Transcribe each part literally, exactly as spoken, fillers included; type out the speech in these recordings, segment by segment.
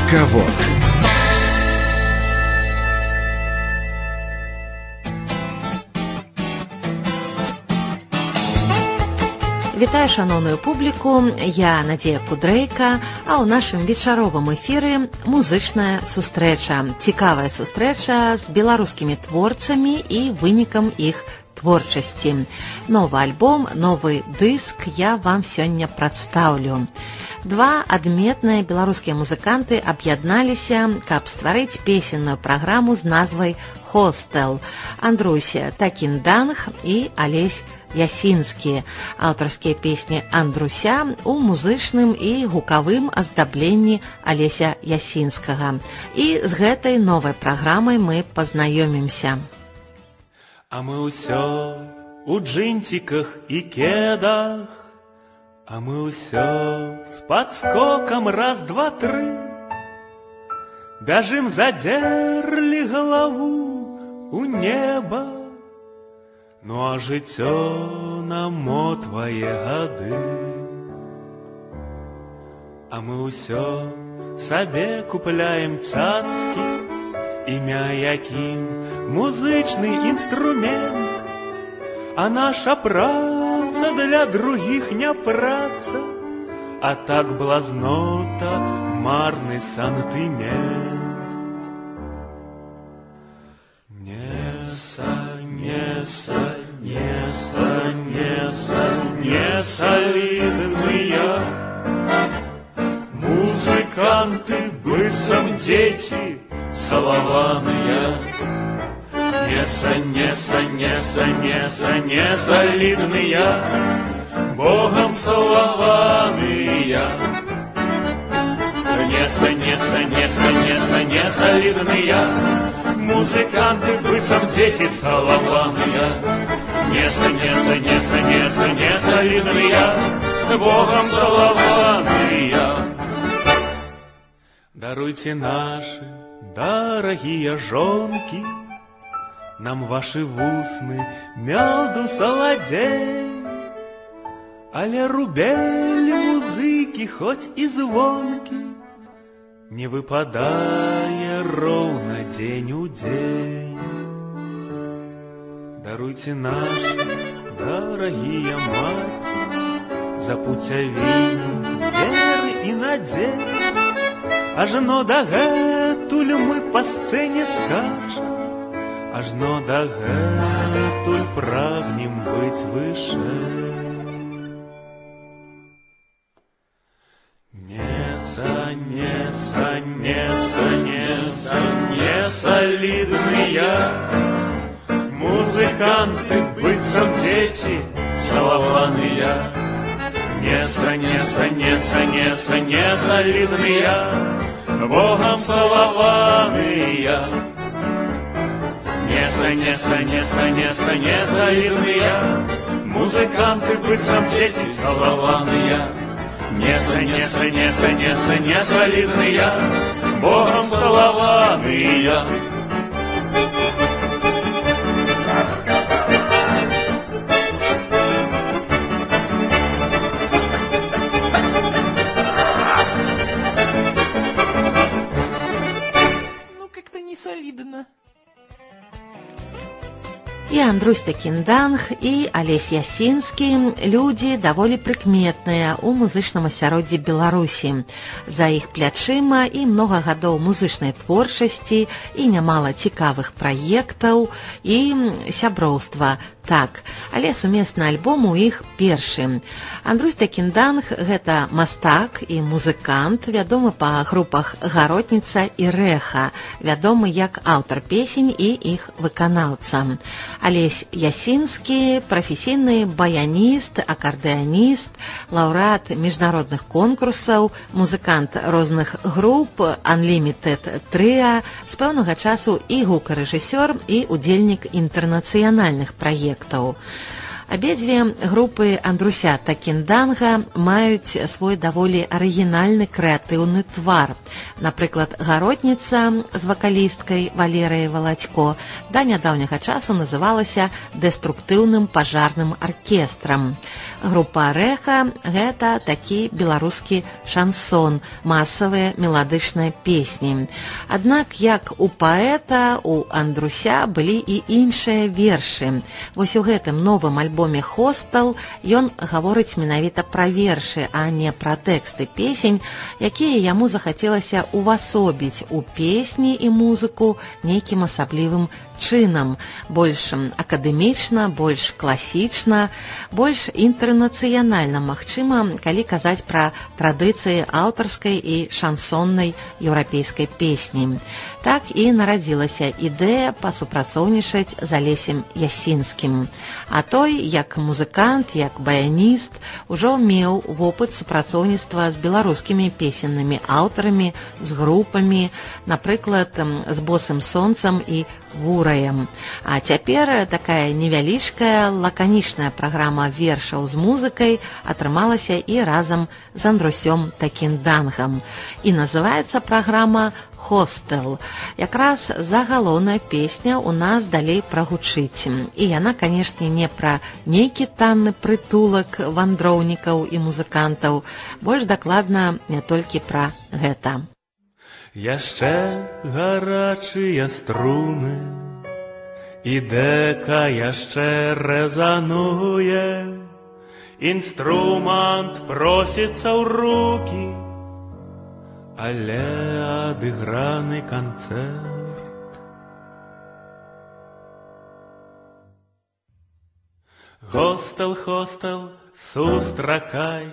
Дисковод. Вітаю шаноўную публіку, я Надзея Кудрейка, а ў нашым вечаровым эфіры музычная сустрэча. Цікавая сустрэча з беларускімі творцамі і вынікам іх творчасці. Новы альбом, новы дыск я вам сёння прадстаўлю. Два адметныя беларускія музыканты аб'ядналіся, каб стварыць песенную праграму з назвай «Хостел». Андруся Такінданг і Алесь Ясінскі. Аўтарскія песні Андруся у музычным і гукавым аздабленні Алеся Ясінскага. І з гэтай новай праграмай мы пазнаёмімся. А мы ўсё у джинтиках і кедах, а мы ўсё з падскокам раз, два, тры. Бяжым, задзерлі галаву у неба. Ну а жыццё нам мо твае гады. А мы ўсё сабе купляем цацкі, імя якім музычны інструмент. А наша праца для другіх не праца, а так блазнота, марны сантымент. Неса, неса, неса, неса, несолидные музыканты, бысом дети солованные. Неса, неса, неса, неса, несолидные, Богом целованные. Неса, неса, неса, неса, несолидные музыканты, бысом дети целованные. Неса, неса, неса, неса, несолидные, Богом целованные. Даруйте наши дорогие жонки нам ваши вусны мёду солодей, але рубель музыки хоть и звонки не выпадае роўна дзень у дзень. Даруйте наши дорогие маці за пуцявіну веры і надзей. Ажно дагэтуль мы па сцэне скачам, ажно дагэтуль прагнем быць вышэй. Неса, неса, неса, неса, несолидные музыканты, быццам дети целованные. Неса, неса, неса, неса, несолидные, Богом целованные. Неса, неса, неса, неса, несолидные музыканты, быццам дети целованные. Неса, неса, неса, неса, несолидные, Богом целованные. Ну, как-то не солидно. І Андрусь Такінданг, і Алесь Ясінскі – людзі даволі прыкметныя ў музычным асяроддзі Беларусі. За іх плячыма і многа гадоў музычнай творчасці, і нямала цікавых праектаў, і сяброўства. Так, але сумесны альбом у іх першы. Андрусь Такінданг – гэта мастак і музыкант, вядомы па групах «Гаротніца» і «Рэха», вядомы як аўтар песень і іх выканаўца. Алесь Ясінскі – прафесійны баяніст, акардэаніст, лаўрэат міжнародных конкурсаў, музыкант розных груп, Unlimited Trio, з пэўнага часу і гукарэжысёр, і удзельнік інтэрнацыянальных праектаў. Абедзве групы Андруся та Кінданга маюць свой даволі арыгінальны крэатыўны твар. Напрыклад, гаротніца з вакалісткай Валерыяй Валацько да нядаўняга часу называлася дэструктыўным пажарным аркестрам. Група Рэха – гэта такі беларускі шансон, масавыя меладычныя песні. Аднак, як у паэта, у Андруся былі і іншыя вершы. Вось у гэтым новым альбоме «Хостел» ён гаворыць менавіта пра вершы, а не пра тэксты песень, якія яму захацелася увасобіць у песні і музыку нейкім асаблівым чынам, больш акадэмічна, больш класічна, больш інтэрнацыянальна, магчыма, калі казаць пра традыцыі аўтарскай і шансоннай еўрапейскай песні. Так і нарадзілася ідэя пасупрацоўнічаць з Алесем Ясінскім. А той, як музыкант, як баяніст, ужо меў вопыт супрацоўніцтва з беларускімі песеннымі аўтарамі, з групамі, напрыклад, з Босым сонцам і Гураем. А цяпер такая невялічкая, лаканічная праграма вершаў з музыкай атрымалася і разам з Андрусём та Кіндангам. І называецца праграма «Хостел». Якраз загалоўная песня у нас далей прагучыць. І яна, канешне, не пра нейкі танны прытулак вандроўнікаў і музыкантаў, больш дакладна не толькі пра гэта. Яшчэ гарачыя струны, і дэка яшчэ рэзануе, інструмент просіцца ў рукі, але адыграны канцэрт. Хостел, хостел, сустракай,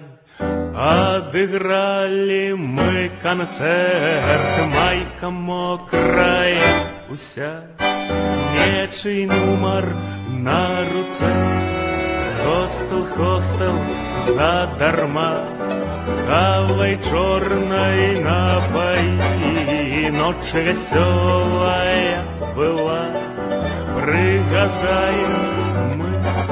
адыгралі мы канцэрт, майка мокрая, уся нечый нумар на руцэ. Хостел, хостел, задарма, кавай чорнай напаі, ноч весёлая была, прыгадаем мы.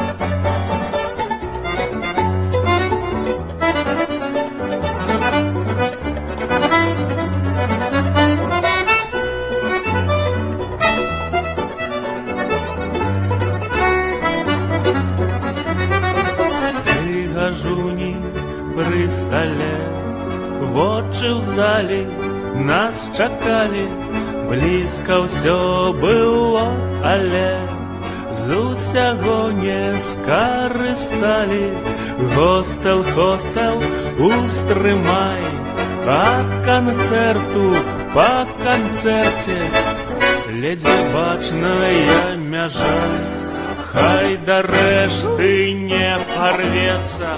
Пры стале, вочы ў залі нас чакалі, блізка ўсё было, але з усяго не скарысталі. Хостел, хостел, устрымай, ад канцэрту па канцэрце ледзьве бачная мяжа, хай да рэшты не парвецца.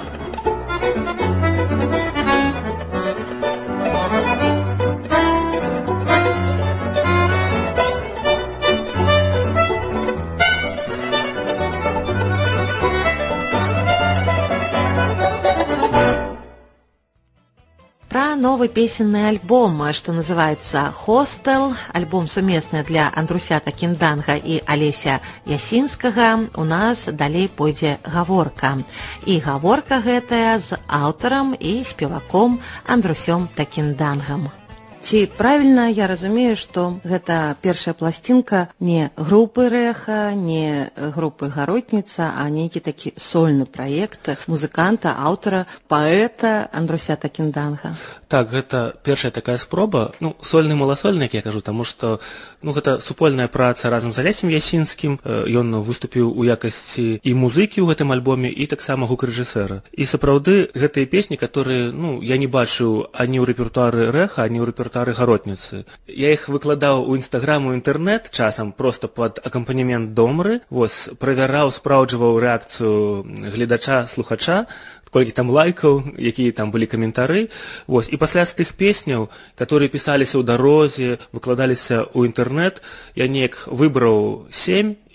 Пра новы песенны альбом, што называецца «Хостел», альбом сумесны для Андруся та Кінданга і Алеся Ясінскага, у нас далей пойдзе гаворка. І гаворка гэтая з аўтарам і спеваком Андрусём та Кіндангам. Ці правільна я разумею, што гэта першая пласцінка не групы Рэха, не групы Гаротніца, а нейкі такі сольны праект музыканта, аўтара, паэта Андруся та Кінданга? Так, гэта першая такая спроба, ну, сольны маласольны, як я кажу, таму што ну, гэта супольная праца разам з Алесем Ясінскім, ён выступіў у якасці і музыкі ў гэтым альбоме, і таксама гук-рэжысэра. І сапраўды гэтыя песні, которые, ну, я не бачыў ані ў рэпертуары Рэха, ані ў рэпертуары Гаротніцы. Я іх выкладаў у інстаграм, у інтэрнэт, часам проста пад акампанемент домры, вось, правяраў, спраўджваў рэакцыю гледача, слухача, колькі там лайкаў, якія там былі каментары. Вось. І пасля з тых песняў, которые пісаліся ў дарозе, выкладаліся ў інтэрнэт, я неяк выбраў сем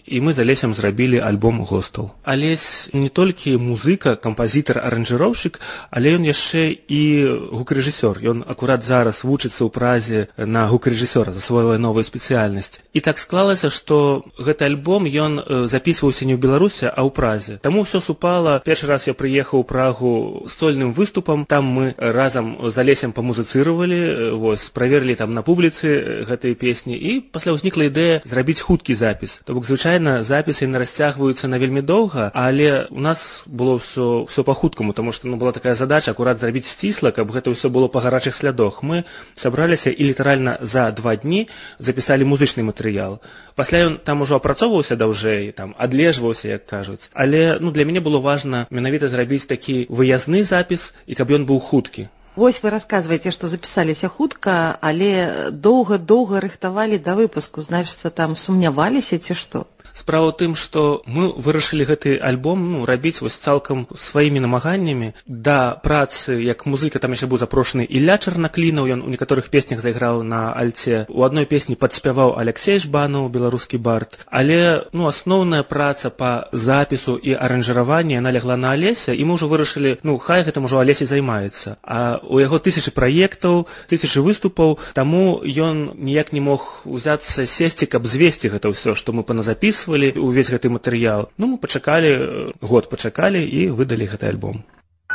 і мы з Алесем зрабілі альбом «Гостал». Алесь не толькі музыка, кампазітар, аранжыроўшчык, але ён яшчэ і гукарэжысёр. Ён акурат зараз вучыцца ў Празе на гукарэжысёра, засвойвае новую спецыяльнасць. І так склалася, што гэты альбом ён запісваўся не ў Беларусі, а ў Празе. Таму ўсё супала. Першы раз я прыехаў у Прагу з сольным выступам, там мы разам з Алесем памузыцыравалі, вось, праверылі там на публіцы гэтыя песні, і пасля ўзнікла ідэя зрабіць хуткі запіс. То бок, звычайна, запісы не расцягваюцца на вельмі доўга, але у нас было ўсё, ўсё па-хуткаму, таму што ну, была такая задача акурат зрабіць сцісла, каб гэта ўсё было па гарачых слядах. Мы сабраліся і літаральна за два дні запісалі музычны матэрыял. Пасля ён там ужо апрацоўваўся даўжэй, там адлежваўся, як кажуць. Але ну, для мяне было важна менавіта зрабіць такі выязны запіс і каб ён быў хуткі. Вось вы расказваеце, што запісаліся хутка, але доўга-доўга рыхтавалі да выпуску, значыцца, там сумняваліся ці што? Справа ў тым, што мы вырашылі гэты альбом ну, рабіць вось цалкам сваімі намаганнямі. Да працы як музыка там яшчэ быў запрошаны Ілля Чарнаклінаў, ён у некаторых песнях зайграў на альце. У адной песні падспяваў Аляксей Жбанаў, беларускі бард. Але ну, асноўная праца па запісу і аранжыраванні яна лягла на Алеся, і мы ўжо вырашылі, ну хай гэтым ужо Алесей займаецца. А у яго тысячы праектаў, тысячы выступаў, таму ён ніяк не мог узяцца сесці, каб звесці гэта ўсё, што мы паназапісвалі увесь гэты матэрыял. Ну, мы пачакалі, год пачакалі і выдалі гэты альбом.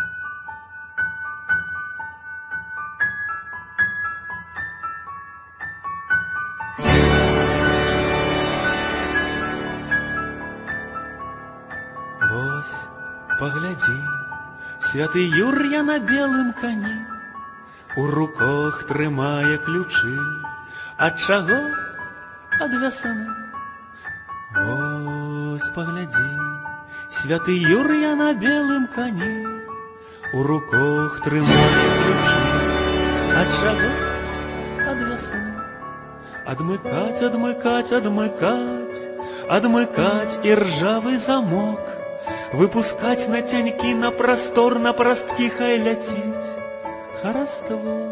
Вось, паглядзі, святы Юр'я на белым кані, у руках трымае ключы. Ад чаго? Ад вясны. Вось, паглядзі, святы Юр'я на белым кані, у руках трымае ключы. Ад чаго? Ад вясны. Адмыкаць, адмыкаць, адмыкаць, адмыкаць іржавы замок, выпускаць нацянькі на прастор, на прасткі хай ляціць хараство.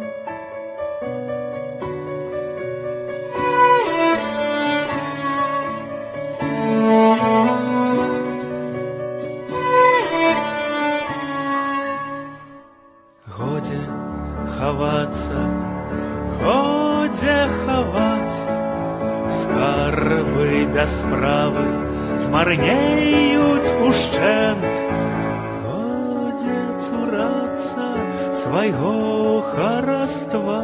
Годзе хавацца, годзе хаваць, скарбы без справы змарнеюць ушчэнт. Годзе цурацца свайго хараства,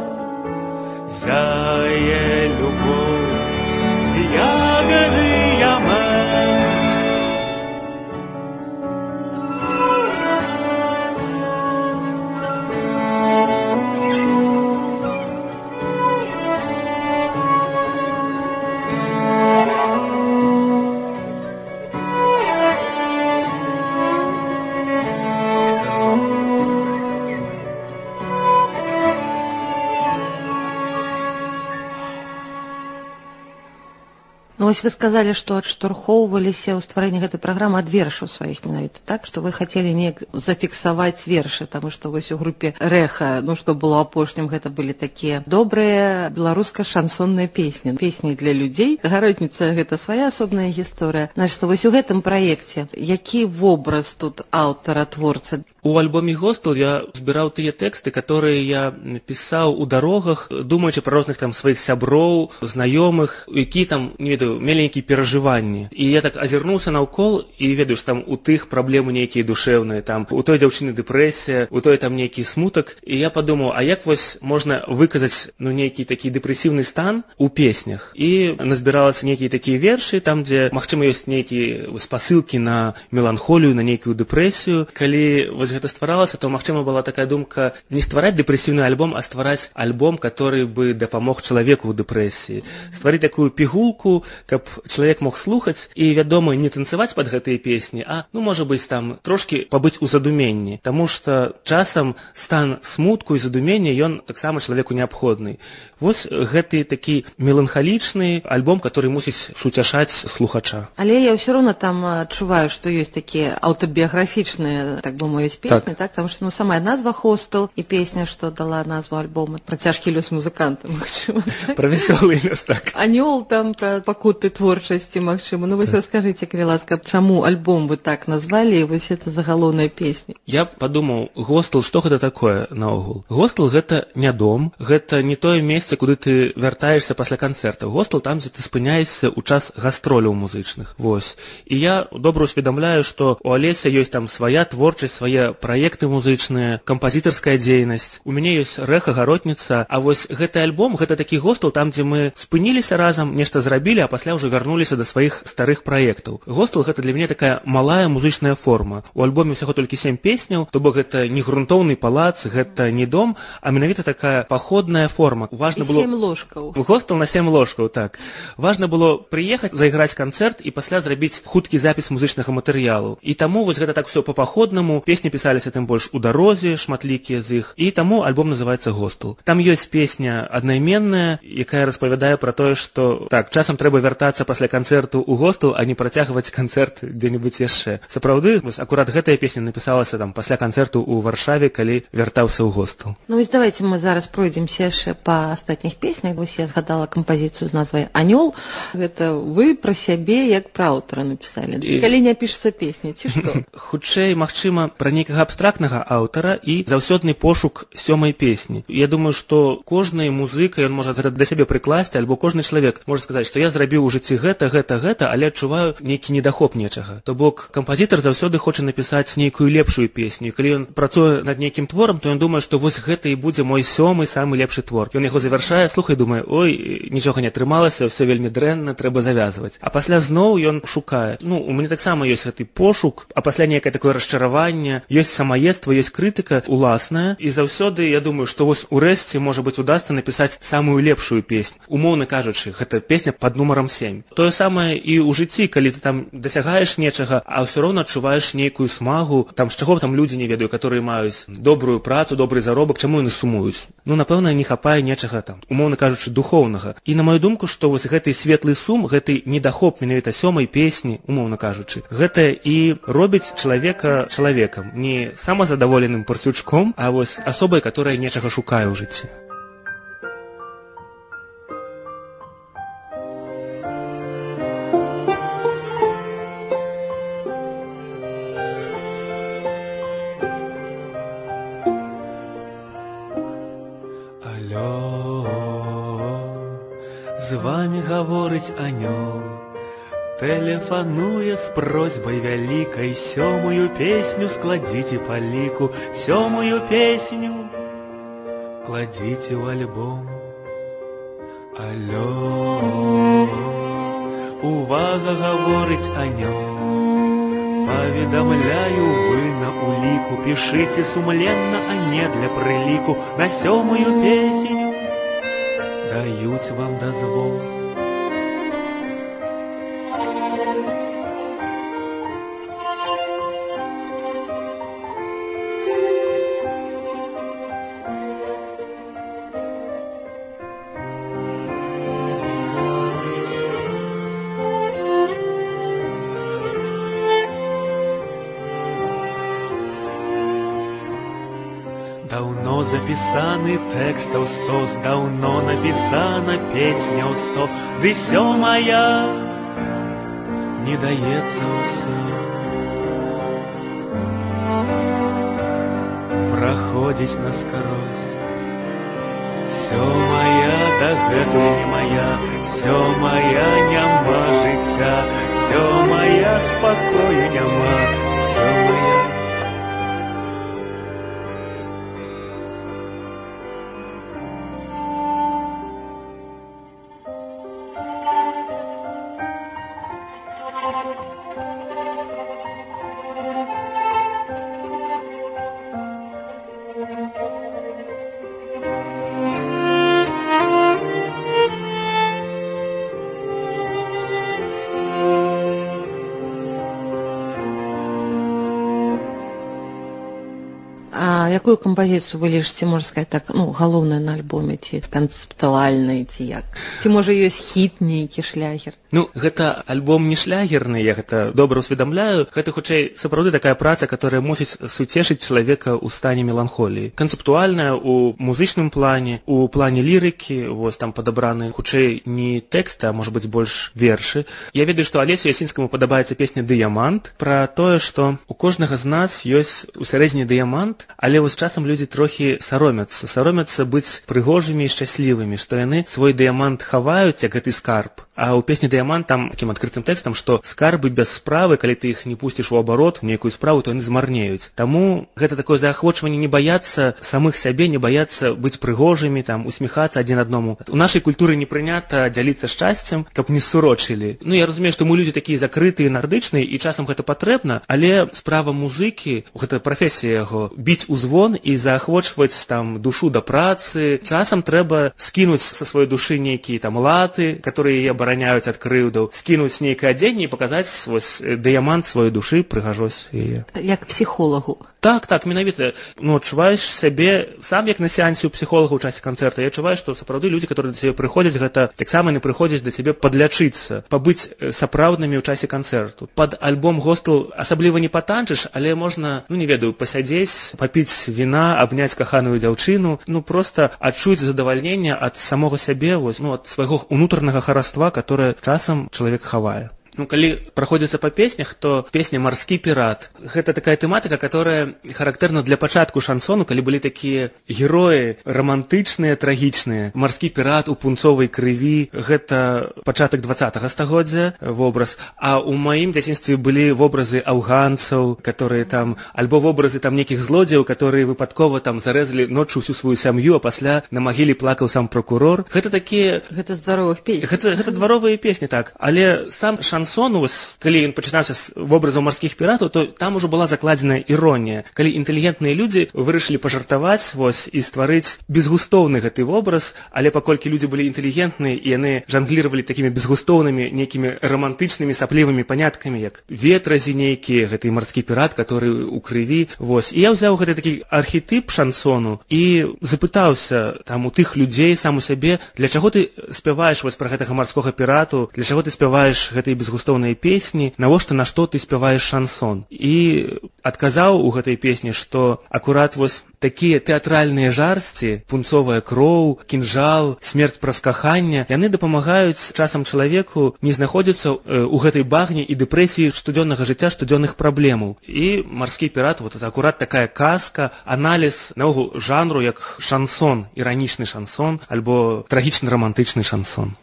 зяе любоў, як дыямент. Ну, вось вы сказалі, што адштурхоўваліся ў стварэнні гэтай праграмы ад вершаў сваіх менавіта, так? Што вы хацелі неяк зафіксаваць вершы, таму што вось у групе Рэха, ну, што было апошнім, гэта былі такія добрыя беларуска-шансонныя песні. Песні для людзей. Гаротніца – гэта свая асобная гісторыя. Значыць, вось у гэтым праекце які вобраз тут аўтара-творца? У альбоме «Гостал» я збіраў тыя тэксты, которые я пісаў у дарогах, думаючы пра розных там сваіх сяброў, знаёмых, які там, не ведаю, мелі нейкія перажыванні. І я так азірнуўся наўкол і ведаю, што там у тых праблемы нейкія душэўныя, там у той дзяўчыны дэпрэсія, у той там нейкі смутак. І я падумаў, а як вось можна выказаць ну, нейкі такі дэпрэсіўны стан у песнях. І назбіралася нейкія такія вершы, там, дзе, магчыма, ёсць нейкія спасылкі на меланхолію, на нейкую дэпрэсію. Калі вось гэта стваралася, то, магчыма, была такая думка не ствараць дэпрэсіўны альбом, а ствараць альбом, который бы дапамог чалавеку ў дэпрэсіі. Стварыць такую пігулку, каб чалавек мог слухаць і, вядома, не танцаваць пад гэтыя песні, а, ну, можа быць, там, трошкі пабыць у задуменні. Таму што часам стан смутку і задумення, ён таксама чалавеку неабходны. Вось гэты такі меланхалічны альбом, который мусіць суцяшаць слухача. Але я ўсё роўна там адчуваю, што ёсць такія аўтабіяграфічныя, так бы мовіць, песні, так? так? Таму што, ну, самая назва «Хостел» і песня, што дала назву альбома, пра цяжкі лёс музыканта, магчыма. Пра вясёлы лёс, так. Анёл там, пра пакуту астроты творчасці, магчыма. Ну вось так. Раскажыце, калі ласка, чаму альбом вы так назвалі, і вось это загалоўная песня? Я падумаў, гостел, што гэта такое наогул? Гостел гэта не дом, гэта не тое месца, куды ты вяртаешся пасля канцэртаў. Гостел там, дзе ты спыняешся ў час гастроляў музычных. Вось. І я добра усведамляю, што у Алеся ёсць там свая творчасць, свае праекты музычныя, кампазітарская дзейнасць. У мяне ёсць рэха, гаротніца, а вось гэты альбом, гэта такі гостел, там, дзе мы спыніліся разам, нешта зрабілі, а пасля ўжо вярнуліся да сваіх старых праектаў. Гостел гэта для мяне такая малая музычная форма. У альбоме ўсяго толькі сем песняў, то бок гэта не грунтоўны палац, гэта не дом, а менавіта такая паходная форма. Важна і было... сем ложкаў. Гостел на сем ложкаў, так. Важна было прыехаць, зайграць канцэрт і пасля зрабіць хуткі запіс музычнага матэрыялу. І таму вось гэта так все па-паходнаму. Песні пісаліся тым больш у дарозе, шматлікія з іх. І таму альбом называецца «Гостел». Там ёсць песня аднайменная, якая распавядае пра тое, што так, часам трэба вяртацца пасля канцэрту ў гостел, а не працягваць канцэрт дзе-небудзь яшчэ. Сапраўды, вось акурат гэтая песня напісалася там пасля канцэрту ў Варшаве, калі вяртаўся ў гостел. Ну вось давайте мы зараз пройдземся яшчэ па астатніх песнях. Вось я згадала кампазіцыю з назвай «Анёл». Гэта вы пра сябе як пра аўтара напісалі. І... калі не пішацца песні, ці што? Хутчэй, магчыма, пра нейкага абстрактнага аўтара і заўсёдны пошук сёмай песні. Я думаю, што кожны музыка, ён можа гэта да сябе прыкласці, альбо кожны чалавек можа сказаць, што я зрабіў у жыцці гэта, гэта, гэта, але адчуваю нейкі недахоп нечага. То бок кампазітар заўсёды хоча напісаць нейкую лепшую песню. Калі ён працуе над нейкім творам, то ён думае, што вось гэта і будзе мой сёмы самы лепшы твор. Ён яго завяршае, слухай, думае, ой, нічога не атрымалася, все вельмі дрэнна, трэба завязваць. А пасля зноў ён шукае. Ну, у мяне таксама ёсць гэты пошук, а пасля нейкае такое расчараванне, ёсць самаедства, ёсць крытыка уласная, і заўсёды я думаю, што вось урэшце, можа быць, удасца напісаць самую лепшую песню. Умоўна кажучы, гэта песня пад нумарам сем. Тое самае і ў жыцці, калі ты там дасягаеш нечага, а ўсё роўна адчуваеш нейкую смагу, там з чаго там людзі не ведаю, которые маюць добрую працу, добры заробак, чаму яны сумуюць? Ну, напэўна, не хапае нечага там, умоўна кажучы, духоўнага. І на маю думку, што вось гэты светлы сум, гэты недахоп менавіта сёмай песні, умоўна кажучы, гэта і робіць чалавека чалавекам, не самазадаволеным парсючком, а вось асобай, которая нечага шукае ў жыцці. З вами гаворыць анёл, тэлефануе з просьбай вялікай, сёмую песню складзіце па ліку, сёмую песню кладзіце ў альбом. Алё, увага, гаворыць анёл, паведамляю, вы на уліку, пішыце сумленна, а не для прыліку, на сёмую песню даюць вам дазвол. Даўно запісаны тэкстаў стос, даўно напісана песня ў сто, ды сёмая не даецца ўсё. Праходзіць наскарозь, сёмая дагэтуль не мая, сёмая няма жыцця, сёмая спакою няма, сёмая. Якую кампазіцыю вы лічыце, можна сказаць так, ну, галоўная на альбоме, ці канцэптуальная, ці як? Ці, можа, ёсць хіт нейкі, шлягер? Ну, гэта альбом не шлягерны, я гэта добра ўсведамляю. Гэта, хутчэй, сапраўды такая праца, которая мусіць суцешыць чалавека ў стане меланхоліі. Канцэптуальная у музычным плане, у плане лірыкі, вось там падабраны, хутчэй, не тэксты, а, можа быць, больш вершы. Я ведаю, што Алесю Ясінскаму падабаецца песня «Дыямант», пра тое, што у кожнага з нас ёсць у сярэдзіне дыямант, але вось часам людзі трохі саромяцца, саромяцца быць прыгожымі і шчаслівымі, што яны свой дыямант хаваюць, як гэты скарб. А ў песні «Дыямант» там такім адкрытым тэкстам, што скарбы без справы, калі ты іх не пусціш у абарот, у нейкую справу, то яны змарнеюць. Таму гэта такое заахвочванне не баяцца самых сябе, не баяцца быць прыгожымі, там, усміхацца адзін аднаму. У нашай культуры не прынята дзяліцца шчасцем, каб не сурочылі. Ну, я разумею, што мы людзі такія закрытыя, нардычныя, і часам гэта патрэбна, але справа музыкі, гэта прафесія яго, біць у звон і заахвочваць там душу да працы. Часам трэба скінуць са сваёй душы нейкія там латы, которые яе абараняюць ад крыўдаў, скінуць нейкае адзенне і паказаць вось дыямант сваёй душы, прыгажосць яе. Як псіхолагу. Так, так, менавіта. Ну, адчуваеш сябе, сам як на сеансе у псіхолага ў часе канцэрта, я адчуваю, што сапраўды людзі, которые да цябе прыходзяць, гэта таксама не прыходзяць да цябе падлячыцца, пабыць сапраўднымі ў часе канцэрту. Пад альбом «Гостел» асабліва не патанчыш, але можна, ну, не ведаю, пасядзець, папіць віна, абняць каханую дзяўчыну, ну, проста адчуць задавальненне ад самога сябе, вось, ну, ад свайго ўнутранага хараства, которое часам чалавек хавае. Ну, калі праходзіцца па песнях, то песня «Марскі пірат». Гэта такая тэматыка, которая характэрна для пачатку шансону, калі былі такія героі рамантычныя, трагічныя. «Марскі пірат» у пунцовай крыві, гэта пачатак дваццатага стагоддзя вобраз. А ў маім дзяцінстве былі вобразы афганцаў, которые там, альбо вобразы там нейкіх злодзеяў, которые выпадкова там зарэзалі ноччу ўсю сваю сям'ю, а пасля на магіле плакаў сам прокурор. Гэта такія... Гэта з дваровых песень. Гэта, гэта дворовыя песні, так. Але сам шансон, калі ён пачынаўся з вобразаў марскіх піратаў, то там ужо была закладзена іронія. Калі інтэлігентныя людзі вырашылі пажартаваць вось, і стварыць безгустоўны гэты вобраз, але паколькі людзі былі інтэлігентныя і яны жангліравалі такімі безгустоўнымі, нейкімі рамантычнымі саплівымі паняткамі, як ветразі нейкія, гэты марскі пірат, который у крыві. Вось. І я ўзяў гэты такі архетып шансону і запытаўся там у тых людзей сам у сябе, для чаго ты спяваеш вось пра гэтага марскога пірату, для чаго ты спяваеш гэтай безгустоўнай густоўныя песні, навошта, на што ты спяваеш шансон. І адказаў у гэтай песні, што акурат вось такія тэатральныя жарсці, пунцовая кроў, кінжал, смерць праз каханне, яны дапамагаюць часам чалавеку не знаходзіцца ў гэтай багне і дэпрэсіі штодзённага жыцця, штодзённых праблемаў. І «Марскі пірат» вот, это акурат такая казка, аналіз наогул жанру як шансон, іранічны шансон, альбо трагічна-рамантычны шансон.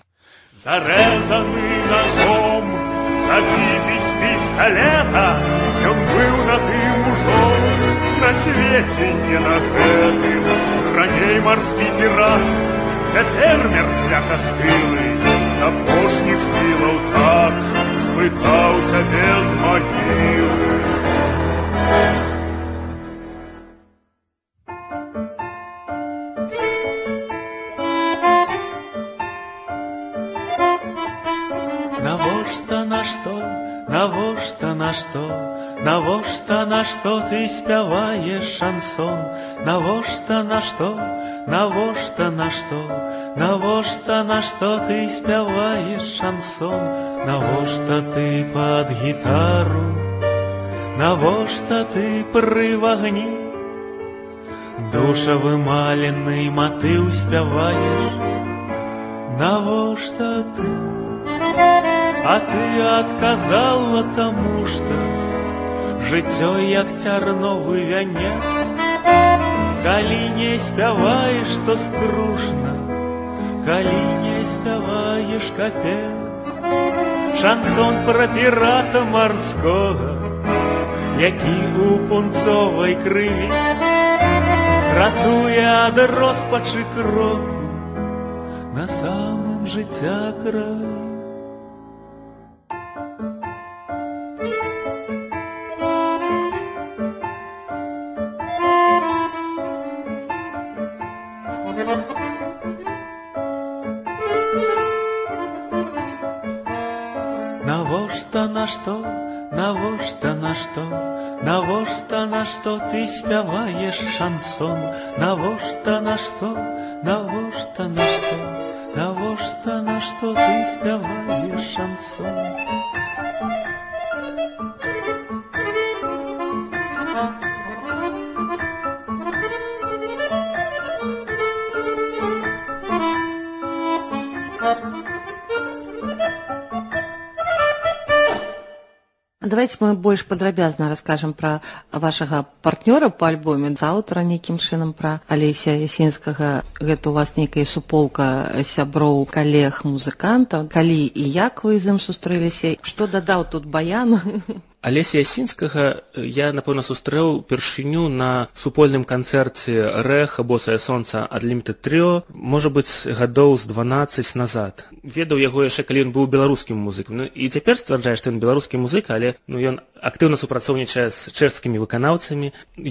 Зарезаны ножом, забіты з пісталета, ён быў на тым ужо, на свеце не на гэтым. Раней марскі пірат, цяпер мерцвяк астылы, з апошніх сілаў так спытаў цябе з магілы. Навошта, на што, навошта, на што, навошта, на што ты спяваеш шансон? Навошта, на што, навошта, на што, навошта, на што ты спяваеш шансон? Навошта ты пад гітару, навошта ты пры вагні? Душавы малены матыў спяваеш, навошта ты? А ты адказала таму, што жыццё як цярновы вянец. Калі не спяваеш, то скрушна, калі не спяваеш, капец. Шансон пра пірата марскога, які у пунцовай крыві ратуе ад роспачы кроку на самым жыцця краю. Навошта, на што, навошта, на што, навошта, на што ты спяваеш шансон? Навошта, на што, навошта, на што, навошта, на што ты спяваеш шансон? Давайте мы больш падрабязна раскажам пра вашага партнёра па альбоме, аўтара нейкім чынам пра Алеся Ясінскага. Гэта у вас нейкая суполка сяброў, калег, музыкантаў. Калі і як вы з ім сустрэліся? Што дадаў тут Баян? Алеся Ясінскага я, напэўна, сустрэў першыню на супольным канцэрце Рэха, Босае сонца, Unlimited Trio, можа быць, гадоў з дванаццаць назад. Ведаў яго яшчэ, калі ён быў беларускім музыкам. Ну, і цяпер сцвярджае, што ён беларускі музыка, але ну, ён актыўна супрацоўнічае з чэшскімі выканаўцамі.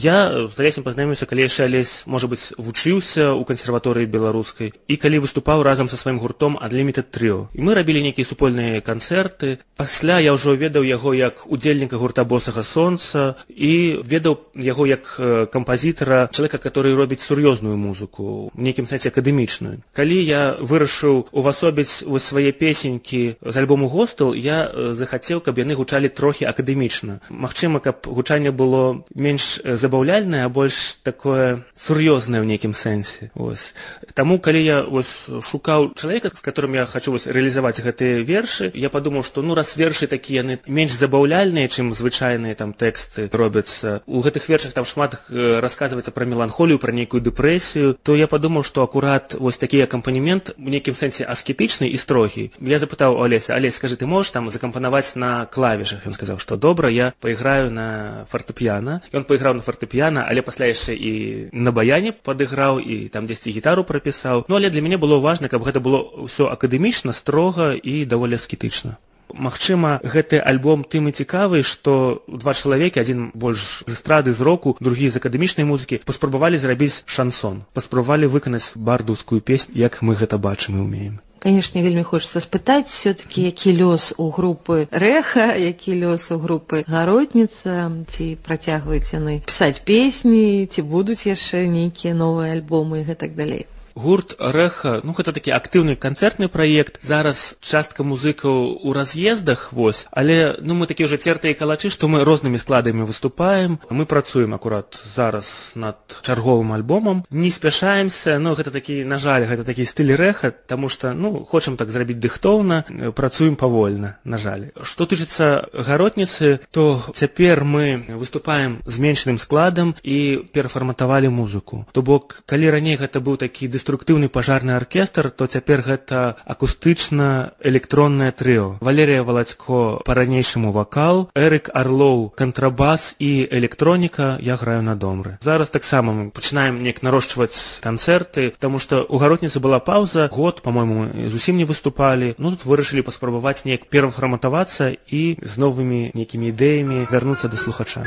Я з Алесем пазнаёміўся, калі яшчэ Алесь, можа быць, вучыўся ў кансерваторыі беларускай і калі выступаў разам са сваім гуртом Unlimited Trio. І мы рабілі нейкія супольныя канцэрты. Пасля я ўжо ведаў яго як удзельніка гурта Босага сонца і ведаў яго як кампазітара, чалавека, который робіць сур'ёзную музыку, в нейкім сэнсе акадэмічную. Калі я вырашыў увасобіць вось свае песенькі з альбому «Гостел», я захацеў, каб яны гучалі трохі акадэмічна. Магчыма, каб гучанне было менш забаўляльнае, а больш такое сур'ёзнае ў нейкім сэнсе. Ось. Таму, калі я ось, шукаў чалавека, з которым я хачу ось, рэалізаваць гэтыя вершы, я падумаў, што ну, раз вершы такія яны менш забаўляльныя, чым звычайныя там тэксты робяцца. У гэтых вершах там шмат расказваецца пра меланхолію, пра нейкую дэпрэсію, то я падумаў, што акурат вось такі акампанемент у нейкім сэнсе аскетычны і строгі. Я запытаў у Алеся: Алесь, скажы, ты можаш там закампанаваць на клавішах? Ён сказаў, што добра, я пайграю на фартэпіяна. Ён пайграў на фартэпіяна, але пасля яшчэ і на баяне падыграў, і там дзесьці гітару прапісаў. Ну, але для мяне было важна, каб гэта было ўсё акадэмічна, строга і даволі аскетычна. Магчыма, гэты альбом тым і цікавы, што два чалавекі, адзін больш з эстрады, з року, другі з акадэмічнай музыкі, паспрабавалі зрабіць шансон, паспрабавалі выканаць бардаўскую песню, як мы гэта бачым і ўмеем. Канешне, вельмі хочацца спытаць все-таки, які лёс у групы Рэха, які лёс у групы Гаротніца, ці працягваюць яны пісаць песні, ці будуць яшчэ нейкія новыя альбомы і гэтак далей. Гурт Рэха, ну, гэта такі актыўны канцэртны праект. Зараз частка музыкаў у раз'ездах, вось, але ну, мы такі ўжо цертыя калачы, што мы рознымі складамі выступаем. Мы працуем акурат зараз над чарговым альбомам. Не спяшаемся, ну, гэта такі, на жаль, гэта такі стыль Рэха, таму што, ну, хочам так зрабіць дыхтоўна, працуем павольна, на жаль. Што тычыцца Гаротніцы, то цяпер мы выступаем зменшаным складам і перафарматавалі музыку. То бок, калі раней гэта быў такі деструктыўны пажарны аркестр, то цяпер гэта акустычна-электроннае трыо. Валерія Валадзько па-ранейшаму вакал, Эрык Арлоў кантрабас і электроніка, я граю на домры. Зараз таксама мы пачынаем неяк нарошчваць канцэрты, таму што ў Гаротніцы была паўза, год, па-мойму, зусім не выступалі. Ну, тут вырашылі паспрабаваць неяк перафарматавацца і з новымі нейкімі ідэямі вярнуцца да слухача.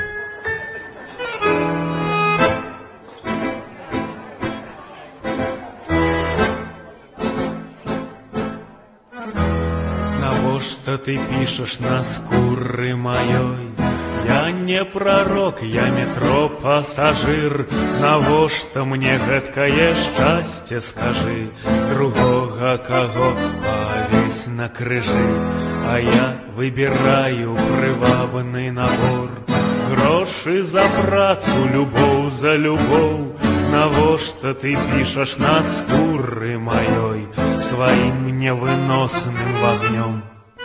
Что ты пишешь на скуры моей? Я не пророк, я метро пассажир. Навошта мне гэткае шчасце, скажи, другога каго павесь на крыжы. А я выбираю прывабны набор. Грошы за працу, любоў за любоў. Навошта ты пишешь на скуры моей сваім невыносным вагнём?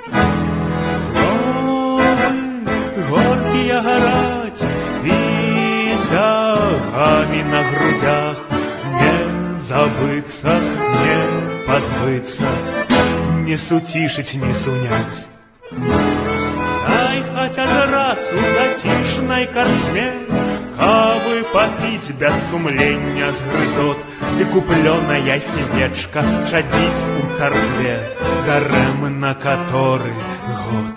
Горкія гараць вісягамі на грудях. Не забыцца, не пазбыцца, не суцішыць, не сунять. Дай хаця ж раз у зацішнай карчме, кавы папіць без сумлення згрызот, ды куплёная свечка чадзіць у царкве, гарэм на каторы год.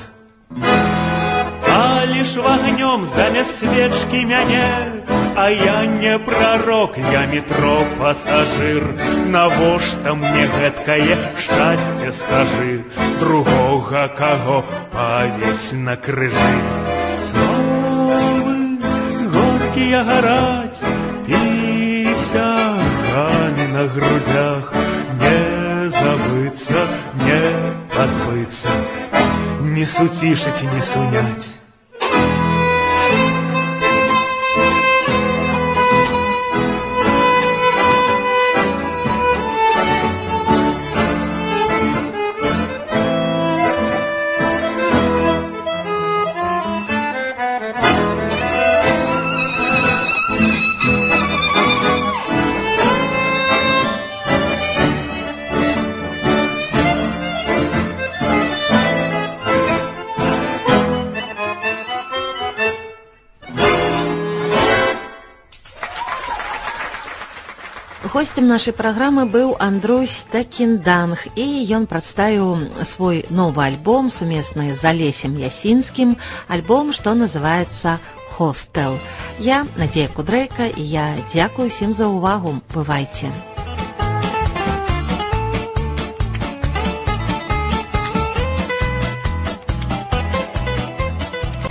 Паліш вагнём замест свечкі мяне, а я не пророк, я метро пассажир. Навошта мне гэткае шчасце, скажы, другога каго павесь на крыжы. Словы горкія гараць вісягамі на грудях. Не забыться, не позбыться, не сутишить и не сунять. Гостем нашай праграмы быў Андрусь Такінданг, і ён прадставіў свой новы альбом сумесны з Алесем Ясінскім, альбом, што называецца «Хостел». Я Надзея Кудрэйка, і я дзякую усім за ўвагу. Бывайце!